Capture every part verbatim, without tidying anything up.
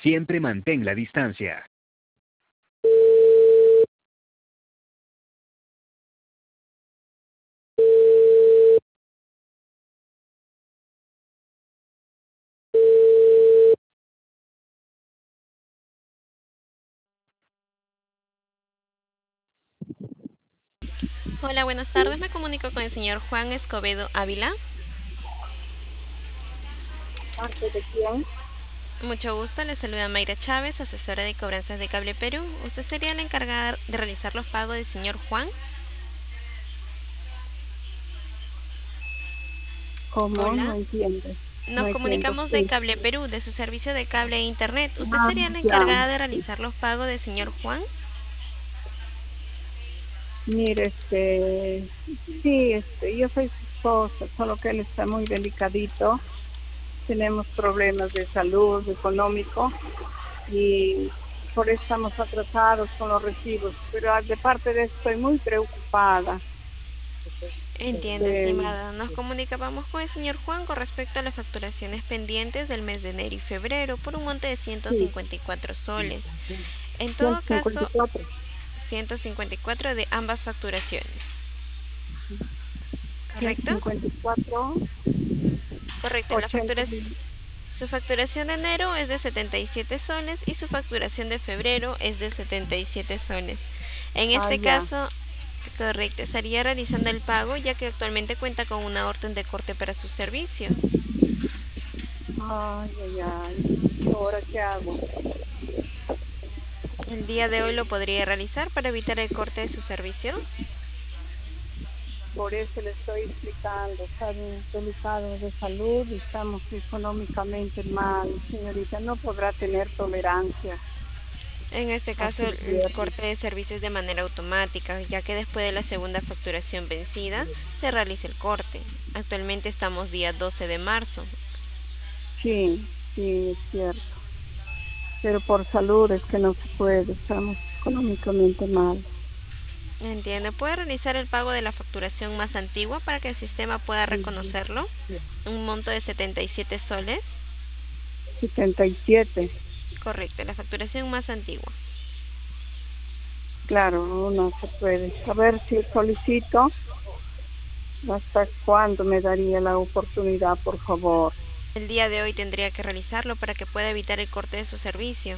Siempre mantén la distancia. Hola, buenas tardes. Me comunico con el señor Juan Escobedo Ávila. ¿Parte de quién? Mucho gusto, le saluda Mayra Chávez, asesora de cobranzas de Cable Perú. ¿Usted sería la encargada de realizar los pagos del señor Juan? ¿Cómo? No Hola. entiendo. No Nos entiendo. comunicamos de Sí. Cable Perú, de su servicio de cable e internet. ¿Usted Ah, sería la ya. encargada de realizar los pagos del señor Juan? Mire, este, sí, este, yo soy su esposa, solo que él está muy delicadito. Tenemos problemas de salud, económico, y por eso estamos atrasados con los recibos. Pero ah, de parte de eso estoy muy preocupada. Entiendo, Este, estimada. Nos comunicábamos con el señor Juan con respecto a las facturaciones pendientes del mes de enero y febrero por un monte de ciento sí, cincuenta y cuatro soles. En todo ciento cincuenta y caso, cuatro. ciento cincuenta y cuatro de ambas facturaciones. ¿Correcto? ciento cincuenta y cuatro, Correcto. La ochenta. factura, su facturación de enero es de setenta y siete soles y su facturación de febrero es de setenta y siete soles. En Ah, este ya. caso, correcto, estaría realizando el pago ya que actualmente cuenta con una orden de corte para su servicio. Ay, ay, ay. ¿Y ahora qué hago? El día de hoy lo podría realizar para evitar el corte de su servicio. Por eso le estoy explicando. Está bien delicado de salud y estamos económicamente mal. Señorita, no podrá tener tolerancia En este a caso, sus el viernes. corte de servicio es de manera automática, ya que después de la segunda facturación vencida se realiza el corte. Actualmente estamos día doce de marzo. Sí, sí, es cierto. Pero por salud es que no se puede. Estamos económicamente mal. Entiendo. ¿Puede realizar el pago de la facturación más antigua para que el sistema pueda reconocerlo? Un monto de setenta y siete soles. Setenta y siete. Correcto, la facturación más antigua. Claro, no no se puede. A ver si solicito. ¿Hasta cuándo me daría la oportunidad, por favor? El día de hoy tendría que realizarlo para que pueda evitar el corte de su servicio.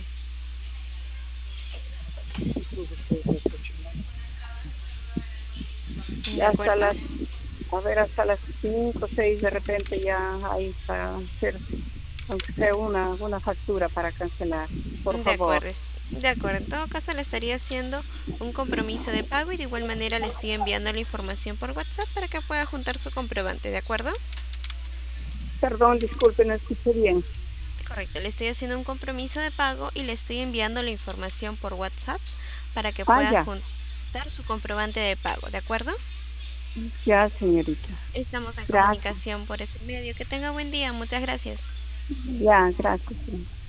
¿De Ya hasta acuerdo? las, a ver, hasta las cinco, seis de repente ya ahí para hacer, aunque sea una, una factura para cancelar, por De favor. acuerdo. De acuerdo. En todo caso, le estaría haciendo un compromiso de pago y de igual manera le estoy enviando la información por WhatsApp para que pueda juntar su comprobante. ¿De acuerdo? Perdón, disculpe, no escuché bien. Correcto. Le estoy haciendo un compromiso de pago y le estoy enviando la información por WhatsApp para que Ah, pueda ya, juntar su comprobante de pago. ¿De acuerdo? ya, señorita. Estamos en Gracias. comunicación por ese medio. Que tenga buen día. Muchas gracias. Ya, gracias.